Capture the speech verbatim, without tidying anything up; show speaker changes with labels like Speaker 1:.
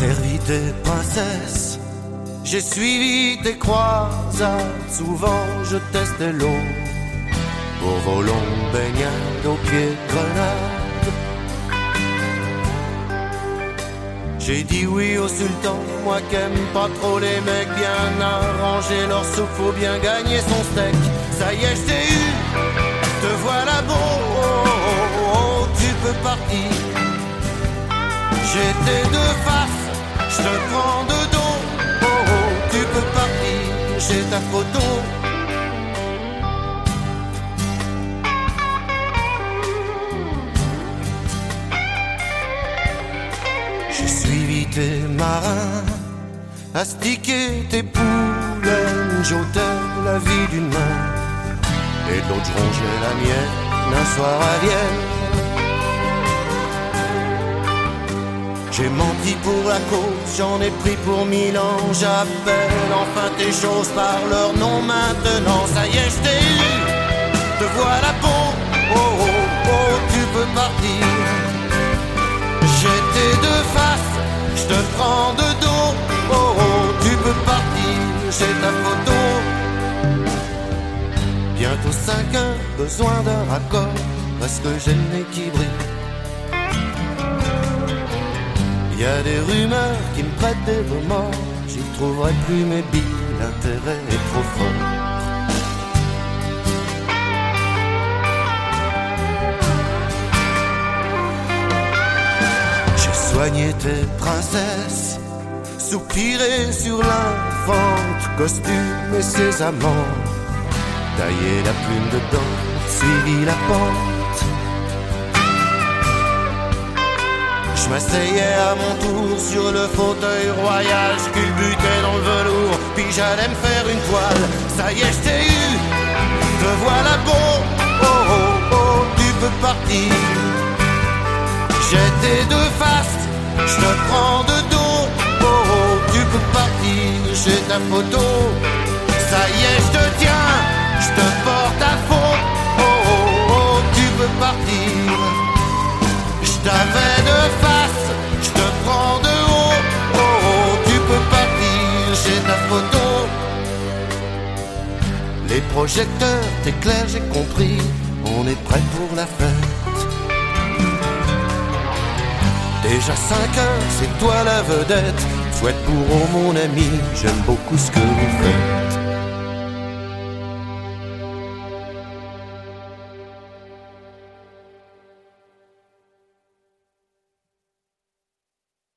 Speaker 1: servi tes princesses, j'ai suivi tes croisades. Souvent je testais l'eau pour vos longues baignades aux pieds de grenade. J'ai dit oui au sultan, moi qu'aime pas trop les mecs bien arrangés. Leur soupe, faut bien gagner son steak. Ça y est, je t'ai eu, te voilà beau, oh, oh, oh, tu peux partir. J'étais de face, je te prends de dos, oh, oh, tu peux partir, j'ai ta photo. J'ai suivi tes marins, astiqué tes poulaines, j'ôtais la vie d'une main, et de l'autre je rongeais la mienne, un soir à Vienne. J'ai menti pour la cause, j'en ai pris pour mille ans. J'appelle enfin tes choses par leur nom maintenant. Ça y est, je t'ai eu, te voilà bon, oh oh oh, tu peux partir. J'étais de face, je te prends de dos, oh oh, tu peux partir, j'ai ta photo. Bientôt cinq heures, besoin d'un raccord, parce que j'ai le nez qui brille. Y a des rumeurs qui me prêtent des remords, j'y trouverai plus mes billes, l'intérêt est trop fort. J'ai soigné tes princesses, soupiré sur l'infante, costume et ses amants, taillé la plume dedans, suivi la pente. Je m'asseyais à mon tour sur le fauteuil royal, je culbutais dans le velours, puis j'allais me faire une toile. Ça y est, je t'ai eu, te voilà beau, oh oh oh, tu peux partir. J'étais de face, je te prends de dos, oh oh, tu peux partir, j'ai ta photo. Ça y est, je te tiens, je te porte à fond, oh oh oh, tu peux partir. Je t'avais de face, je te prends de haut, oh oh, tu peux partir, j'ai ta photo. Les projecteurs t'éclairent, j'ai compris, on est prêt pour la fête. Déjà cinq heures, c'est toi la vedette, souhaite pour oh mon ami, j'aime beaucoup ce que vous faites.